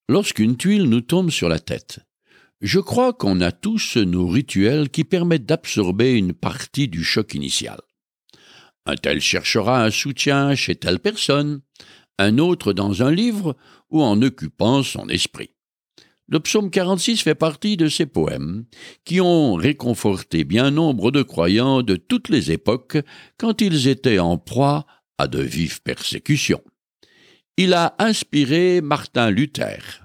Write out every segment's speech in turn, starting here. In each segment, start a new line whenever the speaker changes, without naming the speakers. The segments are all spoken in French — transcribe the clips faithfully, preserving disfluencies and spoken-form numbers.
Lorsqu'une tuile nous tombe sur la tête, je crois qu'on a tous nos rituels qui permettent d'absorber une partie du choc initial. Un tel cherchera un soutien chez telle personne, un autre dans un livre ou en occupant son esprit. Le psaume quarante-six fait partie de ces poèmes qui ont réconforté bien nombre de croyants de toutes les époques quand ils étaient en proie à de vives persécutions. Il a inspiré Martin Luther,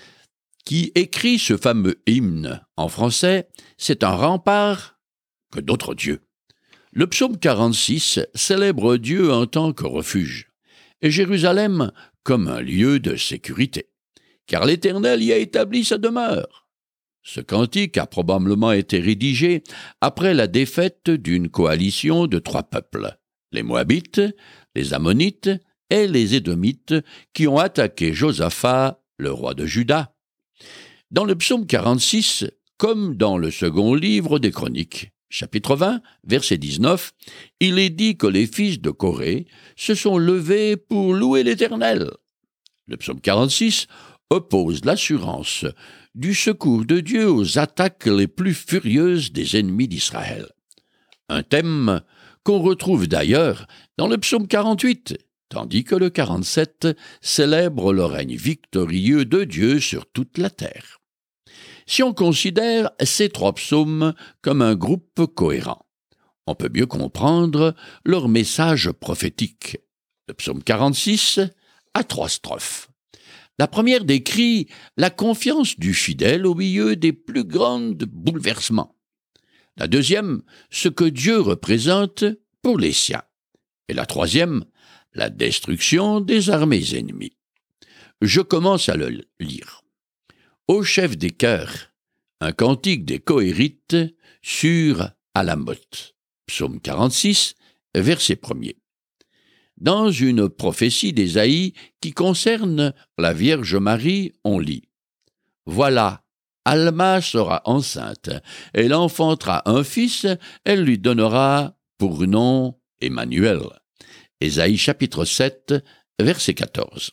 qui écrit ce fameux hymne en français « C'est un rempart que d'autres dieux ». Le psaume quarante-six célèbre Dieu en tant que refuge et Jérusalem comme un lieu de sécurité, car l'Éternel y a établi sa demeure. Ce cantique a probablement été rédigé après la défaite d'une coalition de trois peuples, les Moabites, les Ammonites et les Édomites, qui ont attaqué Josaphat, le roi de Juda. Dans le psaume quarante-six, comme dans le second livre des Chroniques, chapitre vingt, verset dix-neuf, il est dit que les fils de Corée se sont levés pour louer l'Éternel. Le psaume quarante-six oppose l'assurance du secours de Dieu aux attaques les plus furieuses des ennemis d'Israël. Un thème qu'on retrouve d'ailleurs dans le psaume quarante-huit, tandis que le quarante-sept célèbre le règne victorieux de Dieu sur toute la terre. Si on considère ces trois psaumes comme un groupe cohérent, on peut mieux comprendre leur message prophétique. Le psaume quarante-six a trois strophes. La première décrit la confiance du fidèle au milieu des plus grands bouleversements. La deuxième, ce que Dieu représente pour les siens. Et la troisième, la destruction des armées ennemies. Je commence à le lire. Au chef des chœurs, un cantique des Kohérites sur Alamoth. Psaume quarante-six, verset premier. Dans une prophétie d'Ésaïe qui concerne la Vierge Marie, on lit « Voilà, Alma sera enceinte, elle enfantera un fils, elle lui donnera pour nom Emmanuel. » Ésaïe chapitre sept, verset quatorze.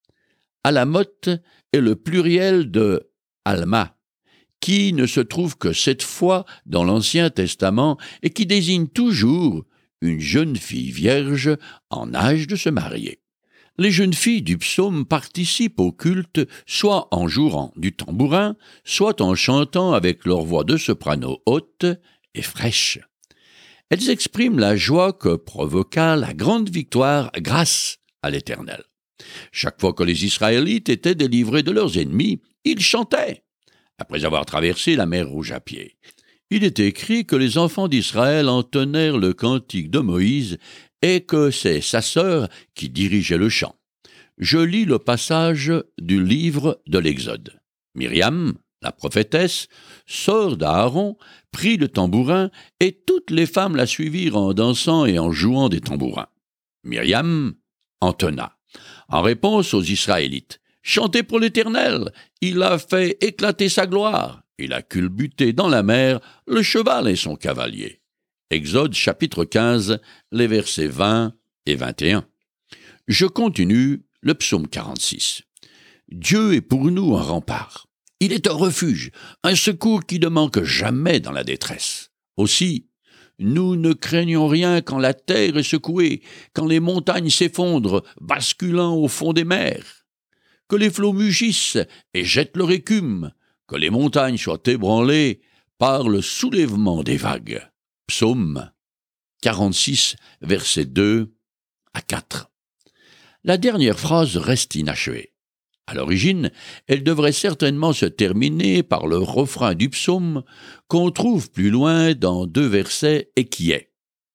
Alamoth est le pluriel de Alma, qui ne se trouve que sept fois dans l'Ancien Testament et qui désigne toujours une jeune fille vierge en âge de se marier. Les jeunes filles du psaume participent au culte soit en jouant du tambourin, soit en chantant avec leur voix de soprano haute et fraîche. Elles expriment la joie que provoqua la grande victoire grâce à l'Éternel. Chaque fois que les Israélites étaient délivrés de leurs ennemis, ils chantaient, après avoir traversé la mer Rouge à pied. Il est écrit que les enfants d'Israël entonnèrent le cantique de Moïse et que c'est sa sœur qui dirigeait le chant. Je lis le passage du livre de l'Exode. Myriam, la prophétesse, sœur d'Aaron, prit le tambourin et toutes les femmes la suivirent en dansant et en jouant des tambourins. Myriam entonna, en réponse aux Israélites, « Chantez pour l'Éternel, il a fait éclater sa gloire, il a culbuté dans la mer le cheval et son cavalier. » Exode chapitre quinze, les versets vingt et vingt et un. Je continue le psaume quarante-six. Dieu est pour nous un rempart. Il est un refuge, un secours qui ne manque jamais dans la détresse. Aussi, nous ne craignons rien quand la terre est secouée, quand les montagnes s'effondrent, basculant au fond des mers. Que les flots mugissent et jettent leur écume, que les montagnes soient ébranlées par le soulèvement des vagues. Psaume quarante-six, versets deux à quatre. La dernière phrase reste inachevée. À l'origine, elle devrait certainement se terminer par le refrain du psaume qu'on trouve plus loin dans deux versets et qui est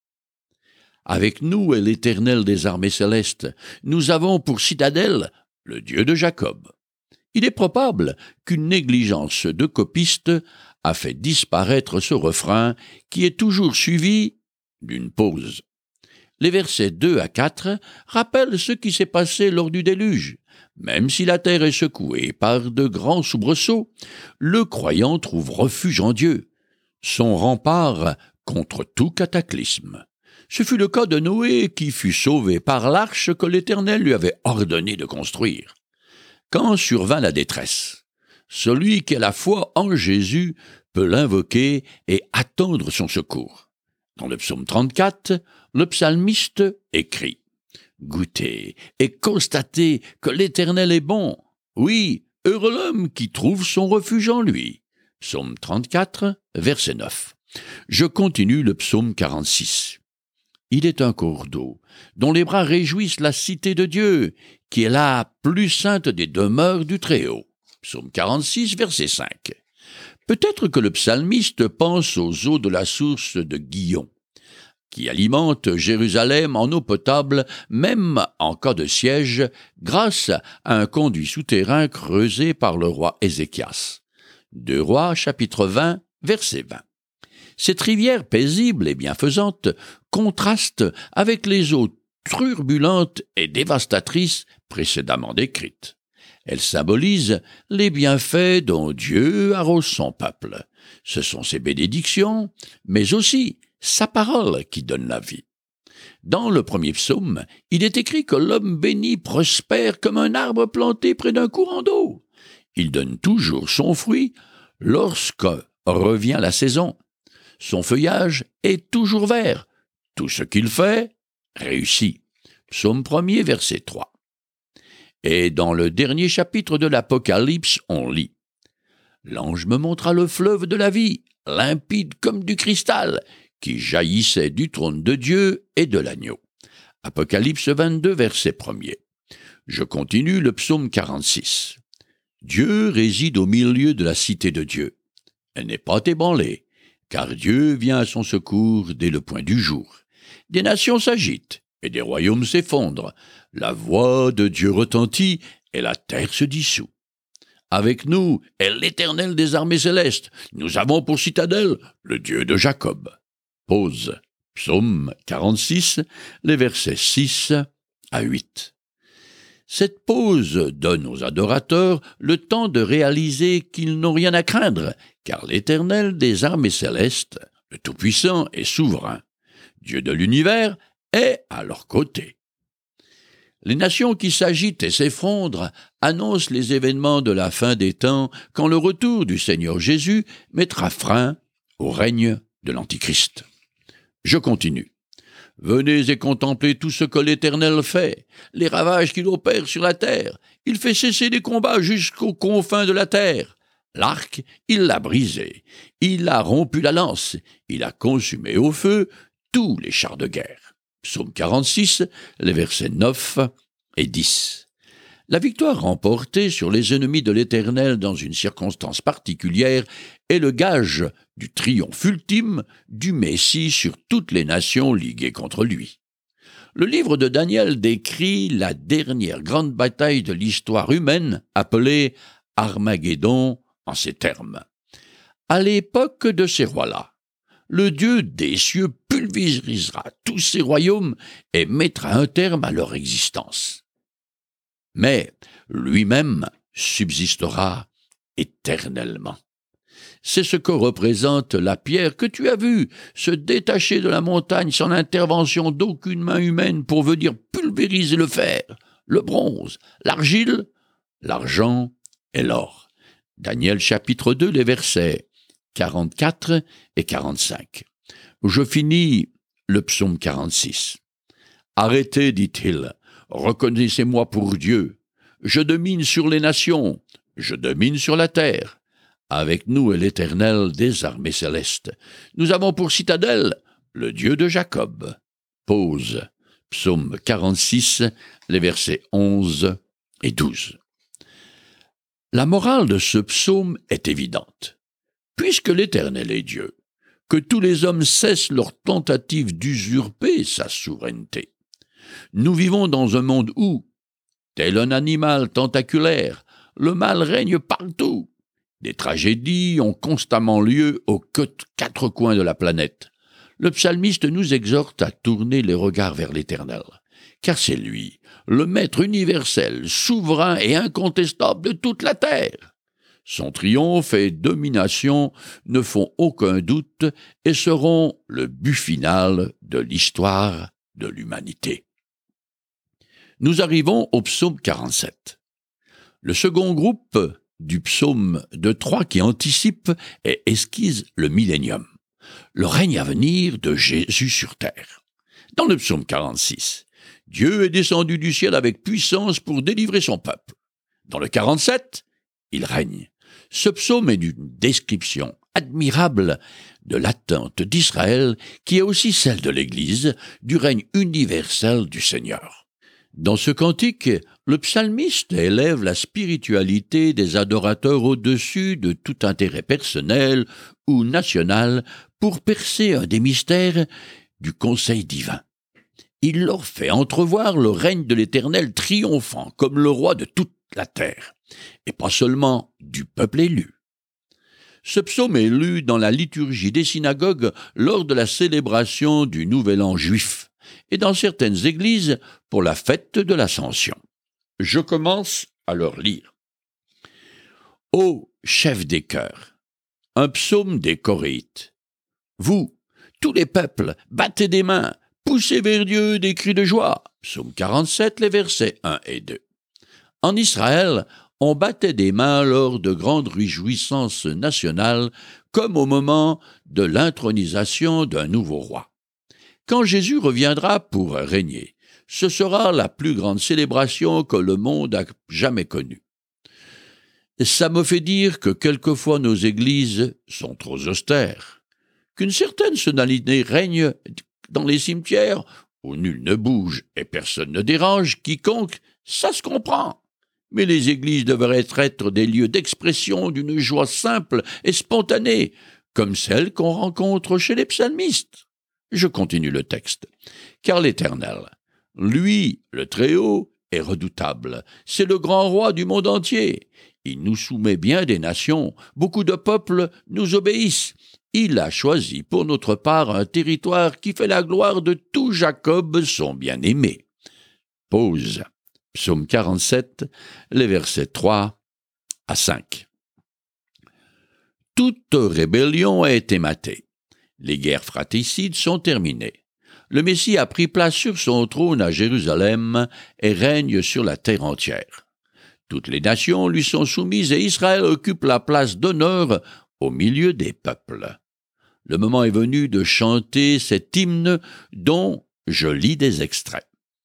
« Avec nous est l'Éternel des armées célestes, nous avons pour citadelle le Dieu de Jacob. » Il est probable qu'une négligence de copiste a fait disparaître ce refrain qui est toujours suivi d'une pause. Les versets deux à quatre rappellent ce qui s'est passé lors du déluge. Même si la terre est secouée par de grands soubresauts, le croyant trouve refuge en Dieu, son rempart contre tout cataclysme. Ce fut le cas de Noé qui fut sauvé par l'arche que l'Éternel lui avait ordonné de construire. quand survint la détresse. Celui qui a la foi en Jésus peut l'invoquer et attendre son secours. Dans le psaume trente-quatre, le psalmiste écrit « Goûtez et constatez que l'Éternel est bon. Oui, heureux l'homme qui trouve son refuge en lui. » Psaume trente-quatre, verset neuf. Je continue le psaume quarante-six. Il est un cours d'eau, dont les bras réjouissent la cité de Dieu, qui est la plus sainte des demeures du Très-Haut. Psaume quarante-six, verset cinq. Peut-être que le psalmiste pense aux eaux de la source de Gihon, qui alimente Jérusalem en eau potable, même en cas de siège, grâce à un conduit souterrain creusé par le roi Ézéchias. Deux Rois, chapitre vingt, verset vingt. Cette rivière paisible et bienfaisante contraste avec les eaux turbulentes et dévastatrices précédemment décrites. Elle symbolise les bienfaits dont Dieu arrose son peuple. Ce sont ses bénédictions, mais aussi sa parole qui donne la vie. Dans le premier psaume, il est écrit que l'homme béni prospère comme un arbre planté près d'un courant d'eau. Il donne toujours son fruit lorsque revient la saison. Son feuillage est toujours vert. Tout ce qu'il fait réussit. Psaume premier, verset trois. Et dans le dernier chapitre de l'Apocalypse, on lit « L'ange me montra le fleuve de la vie, limpide comme du cristal, qui jaillissait du trône de Dieu et de l'agneau. » Apocalypse vingt-deux, verset premier. Je continue le psaume quarante-six. Dieu réside au milieu de la cité de Dieu. Elle n'est pas ébranlée, car Dieu vient à son secours dès le point du jour. Des nations s'agitent et des royaumes s'effondrent. La voix de Dieu retentit et la terre se dissout. Avec nous est l'Éternel des armées célestes. Nous avons pour citadelle le Dieu de Jacob. Pause. Psaume quarante-six, les versets six à huit. Cette pause donne aux adorateurs le temps de réaliser qu'ils n'ont rien à craindre, car l'Éternel des armées célestes, le Tout-Puissant et souverain, Dieu de l'univers, est à leur côté. Les nations qui s'agitent et s'effondrent annoncent les événements de la fin des temps quand le retour du Seigneur Jésus mettra fin au règne de l'Antichrist. Je continue. Venez et contemplez tout ce que l'Éternel fait, les ravages qu'il opère sur la terre. Il fait cesser les combats jusqu'aux confins de la terre. L'arc, il l'a brisé. Il a rompu la lance. Il a consumé au feu tous les chars de guerre. Psaume quarante-six, les versets neuf et dix. La victoire remportée sur les ennemis de l'Éternel dans une circonstance particulière est le gage du triomphe ultime du Messie sur toutes les nations liguées contre lui. Le livre de Daniel décrit la dernière grande bataille de l'histoire humaine, appelée Armageddon, en ces termes. À l'époque de ces rois-là, le Dieu des cieux pulvérisera tous ces royaumes et mettra un terme à leur existence. Mais lui-même subsistera éternellement. C'est ce que représente la pierre que tu as vue se détacher de la montagne sans l'intervention d'aucune main humaine pour venir pulvériser le fer, le bronze, l'argile, l'argent et l'or. Daniel chapitre deux, les versets quarante-quatre et quarante-cinq. Je finis le psaume quarante-six. « Arrêtez, dit-il, reconnaissez-moi pour Dieu. Je domine sur les nations, je domine sur la terre. Avec nous est l'Éternel des armées célestes. Nous avons pour citadelle le Dieu de Jacob. » Pause. Psaume quarante-six, les versets onze et douze. La morale de ce psaume est évidente. Puisque l'Éternel est Dieu, que tous les hommes cessent leur tentative d'usurper sa souveraineté. Nous vivons dans un monde où, tel un animal tentaculaire, le mal règne partout. Des tragédies ont constamment lieu aux quatre coins de la planète. Le psalmiste nous exhorte à tourner les regards vers l'Éternel, car c'est lui, le Maître universel, souverain et incontestable de toute la terre. Son triomphe et domination ne font aucun doute et seront le but final de l'histoire de l'humanité. Nous arrivons au psaume quarante-sept. Le second groupe du psaume de trois qui anticipe et esquisse le millénium, le règne à venir de Jésus sur terre. Dans le psaume quarante-six, Dieu est descendu du ciel avec puissance pour délivrer son peuple. Dans le quarante-sept, il règne. Ce psaume est une description admirable de l'attente d'Israël, qui est aussi celle de l'Église, du règne universel du Seigneur. Dans ce cantique, le psalmiste élève la spiritualité des adorateurs au-dessus de tout intérêt personnel ou national pour percer un des mystères du conseil divin. Il leur fait entrevoir le règne de l'Éternel triomphant comme le roi de toute la terre, et pas seulement du peuple élu. Ce psaume est lu dans la liturgie des synagogues lors de la célébration du Nouvel An juif et dans certaines églises pour la fête de l'Ascension. Je commence à leur lire. Ô chef des chœurs, un psaume des Coréites. Vous, tous les peuples, battez des mains, poussez vers Dieu des cris de joie. Psaume quarante-sept, les versets un et deux. En Israël, on battait des mains lors de grandes réjouissances nationales, comme au moment de l'intronisation d'un nouveau roi. Quand Jésus reviendra pour régner, ce sera la plus grande célébration que le monde a jamais connue. Ça me fait dire que quelquefois nos églises sont trop austères, qu'une certaine solennité règne dans les cimetières où nul ne bouge et personne ne dérange quiconque, ça se comprend. Mais les églises devraient être des lieux d'expression d'une joie simple et spontanée, comme celle qu'on rencontre chez les psalmistes. Je continue le texte. Car l'Éternel, lui, le Très-Haut, est redoutable. C'est le grand roi du monde entier. Il nous soumet bien des nations. Beaucoup de peuples nous obéissent. Il a choisi pour notre part un territoire qui fait la gloire de tout Jacob, son bien-aimé. Pause. Psaume quarante-sept, les versets trois à cinq. Toute rébellion a été matée. Les guerres fratricides sont terminées. Le Messie a pris place sur son trône à Jérusalem et règne sur la terre entière. Toutes les nations lui sont soumises et Israël occupe la place d'honneur au milieu des peuples. Le moment est venu de chanter cet hymne dont je lis des extraits.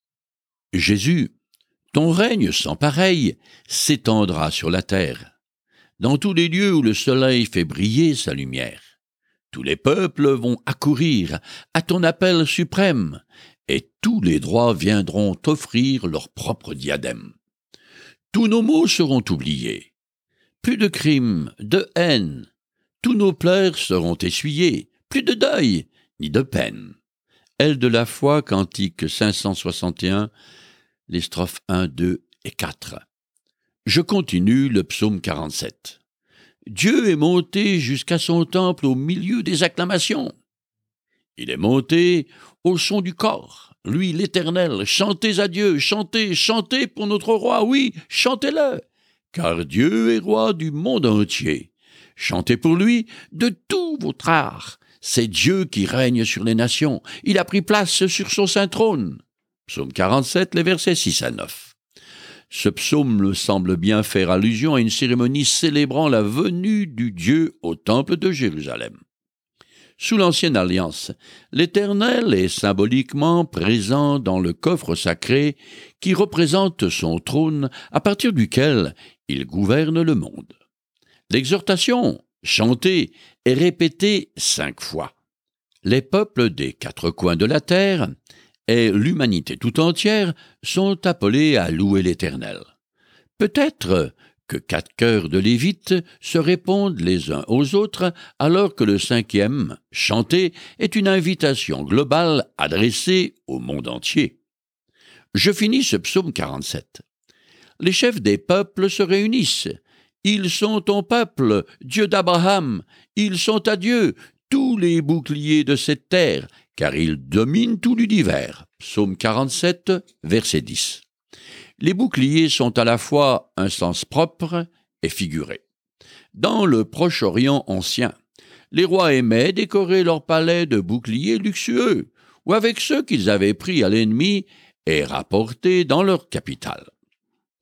Jésus, ton règne sans pareil s'étendra sur la terre, dans tous les lieux où le soleil fait briller sa lumière. Tous les peuples vont accourir à ton appel suprême, et tous les droits viendront t'offrir leur propre diadème. Tous nos maux seront oubliés, plus de crimes, de haine, tous nos pleurs seront essuyés, plus de deuil, ni de peine. Aile de la foi, cantique cinq cent soixante et un, les strophes un, deux et quatre. Je continue le psaume quarante-sept. Dieu est monté jusqu'à son temple au milieu des acclamations. Il est monté au son du corps, lui l'Éternel. Chantez à Dieu, chantez, chantez pour notre roi, oui, chantez-le, car Dieu est roi du monde entier. Chantez pour lui de tout votre art. C'est Dieu qui règne sur les nations. Il a pris place sur son saint trône. Psaume quarante-sept, les versets six à neuf. Ce psaume me semble bien faire allusion à une cérémonie célébrant la venue du Dieu au temple de Jérusalem. Sous l'Ancienne Alliance, l'Éternel est symboliquement présent dans le coffre sacré qui représente son trône à partir duquel il gouverne le monde. L'exhortation, chantée, est répétée cinq fois. Les peuples des quatre coins de la terre et l'humanité tout entière sont appelés à louer l'Éternel. Peut-être que quatre chœurs de Lévites se répondent les uns aux autres, alors que le cinquième, chanté, est une invitation globale adressée au monde entier. Je finis ce psaume quarante-sept. Les chefs des peuples se réunissent. Ils sont ton peuple, Dieu d'Abraham. Ils sont à Dieu, tous les boucliers de cette terre, car ils dominent tout l'univers. Psaume quarante-sept, verset dix. Les boucliers sont à la fois un sens propre et figuré. Dans le Proche-Orient ancien, les rois aimaient décorer leurs palais de boucliers luxueux, ou avec ceux qu'ils avaient pris à l'ennemi et rapportés dans leur capitale.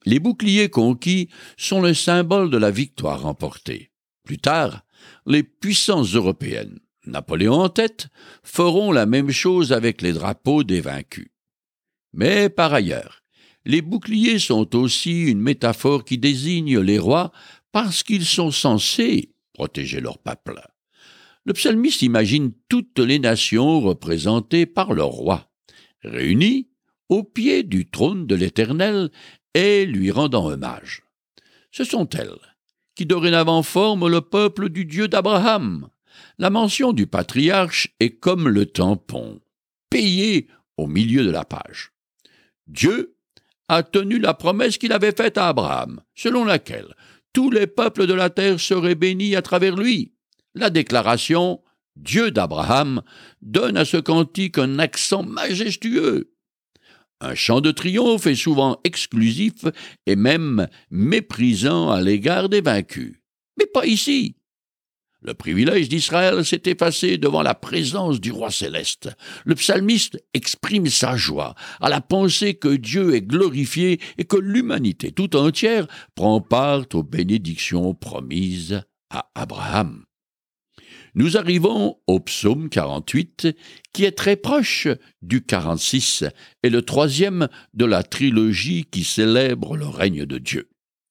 Les boucliers conquis sont le symbole de la victoire remportée. Plus tard, les puissances européennes, Napoléon en tête, feront la même chose avec les drapeaux des vaincus. Mais par ailleurs, les boucliers sont aussi une métaphore qui désigne les rois parce qu'ils sont censés protéger leur peuple. Le psalmiste imagine toutes les nations représentées par leur roi, réunies au pied du trône de l'Éternel et lui rendant hommage. Ce sont elles qui dorénavant forment le peuple du Dieu d'Abraham. La mention du patriarche est comme le tampon, payé au milieu de la page. Dieu a tenu la promesse qu'il avait faite à Abraham, selon laquelle tous les peuples de la terre seraient bénis à travers lui. La déclaration « Dieu d'Abraham » donne à ce cantique un accent majestueux. Un chant de triomphe est souvent exclusif et même méprisant à l'égard des vaincus. Mais pas ici. Le privilège d'Israël s'est effacé devant la présence du roi céleste. Le psalmiste exprime sa joie à la pensée que Dieu est glorifié et que l'humanité tout entière prend part aux bénédictions promises à Abraham. Nous arrivons au psaume quarante-huit, qui est très proche du quarante-six et le troisième de la trilogie qui célèbre le règne de Dieu.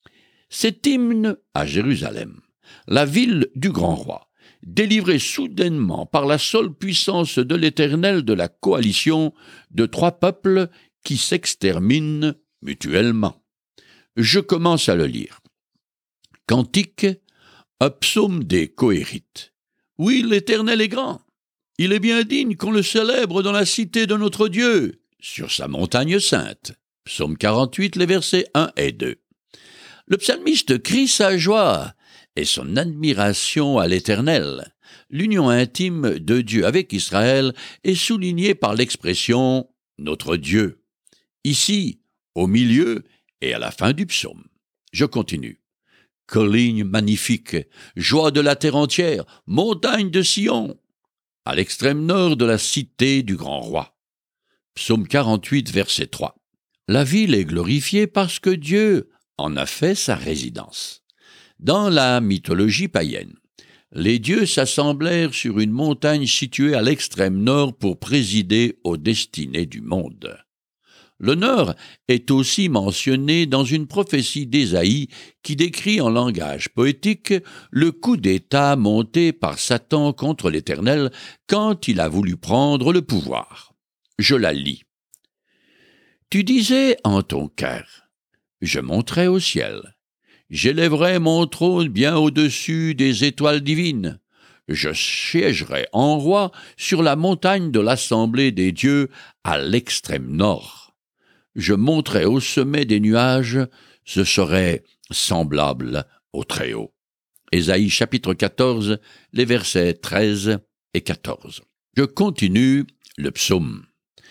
Cet hymne à Jérusalem, la ville du grand roi, délivrée soudainement par la seule puissance de l'Éternel de la coalition de trois peuples qui s'exterminent mutuellement. Je commence à le lire. Cantique, un psaume des Kohérites. Oui, l'Éternel est grand. Il est bien digne qu'on le célèbre dans la cité de notre Dieu, sur sa montagne sainte. Psaume quarante-huit, les versets un et deux. Le psalmiste crie sa joie et son admiration à l'Éternel. L'union intime de Dieu avec Israël est soulignée par l'expression « notre Dieu ». Ici, au milieu et à la fin du psaume. Je continue. Colline magnifique, joie de la terre entière, montagne de Sion, à l'extrême nord de la cité du grand roi. Psaume quarante-huit, verset trois. La ville est glorifiée parce que Dieu en a fait sa résidence. Dans la mythologie païenne, les dieux s'assemblèrent sur une montagne située à l'extrême nord pour présider aux destinées du monde. Le nord est aussi mentionné dans une prophétie d'Ésaïe qui décrit en langage poétique le coup d'État monté par Satan contre l'Éternel quand il a voulu prendre le pouvoir. Je la lis. « Tu disais en ton cœur, je monterai au ciel, j'élèverai mon trône bien au-dessus des étoiles divines, je siégerai en roi sur la montagne de l'assemblée des dieux à l'extrême nord. Je monterai au sommet des nuages, ce serait semblable au Très-Haut. » Ésaïe chapitre quatorze, les versets treize et quatorze. Je continue le psaume.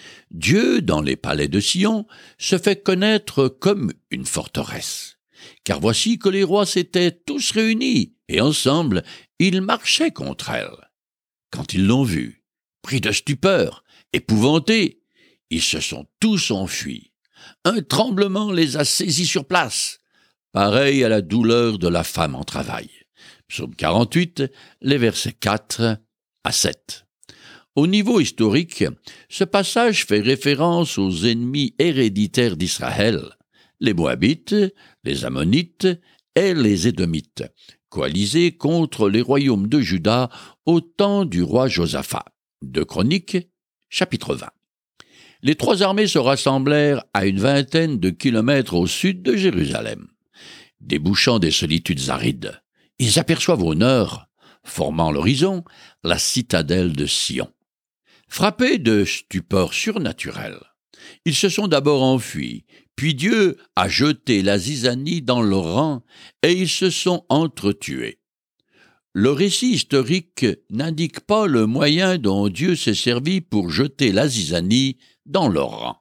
Dieu, dans les palais de Sion, se fait connaître comme une forteresse. Car voici que les rois s'étaient tous réunis, et ensemble, ils marchaient contre elle. Quand ils l'ont vue, pris de stupeur, épouvantés, ils se sont tous enfuis. Un tremblement les a saisis sur place, pareil à la douleur de la femme en travail. Psaume quarante-huit, les versets quatre à sept. Au niveau historique, ce passage fait référence aux ennemis héréditaires d'Israël, les Moabites, les Ammonites et les Édomites, coalisés contre les royaumes de Juda au temps du roi Josaphat. Deux Chroniques, chapitre vingt. Les trois armées se rassemblèrent à une vingtaine de kilomètres au sud de Jérusalem. Débouchant des solitudes arides, ils aperçoivent au nord, formant l'horizon, la citadelle de Sion. Frappés de stupeur surnaturelle, ils se sont d'abord enfuis, puis Dieu a jeté la zizanie dans leurs rangs et ils se sont entretués. Le récit historique n'indique pas le moyen dont Dieu s'est servi pour jeter la zizanie dans leurs rangs.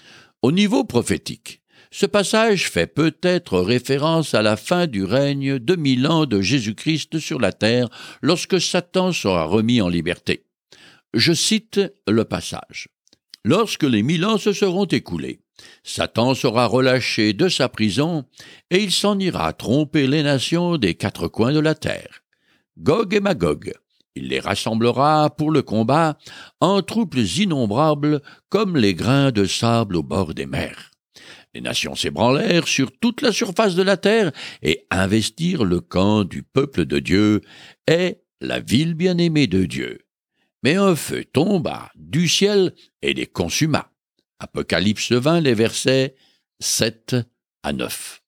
Au niveau prophétique, ce passage fait peut-être référence à la fin du règne de mille ans de Jésus-Christ sur la terre, lorsque Satan sera remis en liberté. Je cite le passage. « Lorsque les mille ans se seront écoulés, Satan sera relâché de sa prison, et il s'en ira tromper les nations des quatre coins de la terre. Gog et Magog, il les rassemblera pour le combat en troupes innombrables comme les grains de sable au bord des mers. Les nations s'ébranlèrent sur toute la surface de la terre et investirent le camp du peuple de Dieu et la ville bien-aimée de Dieu. Mais un feu tomba du ciel et les consuma. Apocalypse vingt, les versets sept à neuf.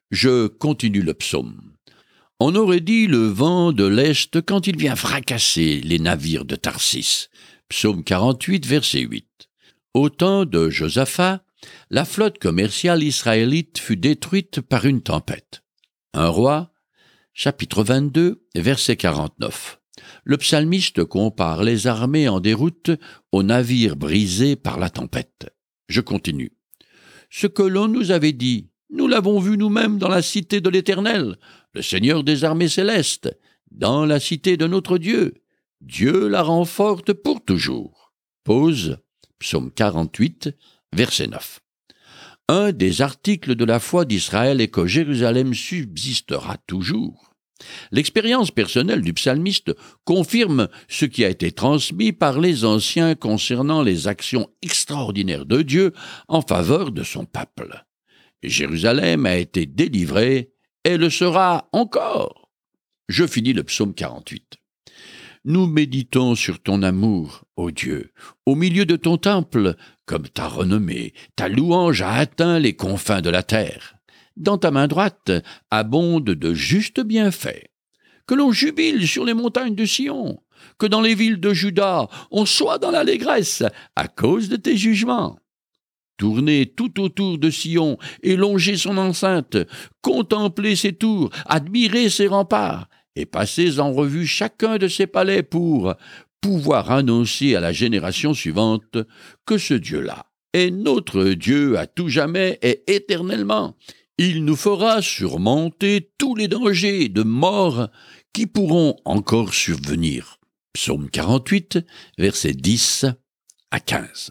Je continue le psaume. On aurait dit le vent de l'Est quand il vient fracasser les navires de Tarsis. Psaume quarante-huit, verset huit. Au temps de Josaphat, la flotte commerciale israélite fut détruite par une tempête. Un roi, chapitre vingt-deux, verset quarante-neuf. Le psalmiste compare les armées en déroute aux navires brisés par la tempête. Je continue. Ce que l'on nous avait dit, nous l'avons vu nous-mêmes dans la cité de l'Éternel, le Seigneur des armées célestes, dans la cité de notre Dieu. Dieu la rend forte pour toujours. Pause, psaume quarante-huit, verset neuf. Un des articles de la foi d'Israël est que Jérusalem subsistera toujours. L'expérience personnelle du psalmiste confirme ce qui a été transmis par les anciens concernant les actions extraordinaires de Dieu en faveur de son peuple. Jérusalem a été délivrée et le sera encore. Je finis le psaume quarante-huit. Nous méditons sur ton amour, ô Dieu, au milieu de ton temple, comme ta renommée, ta louange a atteint les confins de la terre. Dans ta main droite abondent de justes bienfaits. Que l'on jubile sur les montagnes de Sion, que dans les villes de Juda on soit dans l'allégresse à cause de tes jugements. Tournez tout autour de Sion et longez son enceinte, contemplez ses tours, admirez ses remparts, et passez en revue chacun de ses palais pour pouvoir annoncer à la génération suivante que ce Dieu-là est notre Dieu à tout jamais et éternellement. Il nous fera surmonter tous les dangers de mort qui pourront encore survenir. Psaume quarante-huit, versets dix à quinze.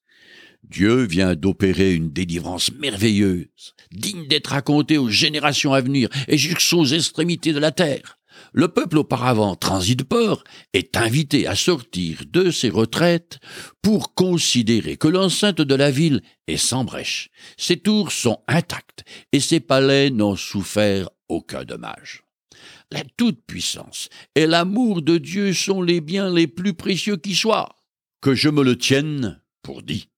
Dieu vient d'opérer une délivrance merveilleuse, digne d'être racontée aux générations à venir et jusqu'aux extrémités de la terre. Le peuple auparavant transitport est invité à sortir de ses retraites pour considérer que l'enceinte de la ville est sans brèche, ses tours sont intactes et ses palais n'ont souffert aucun dommage. La toute-puissance et l'amour de Dieu sont les biens les plus précieux qui soient. Que je me le tienne pour dit.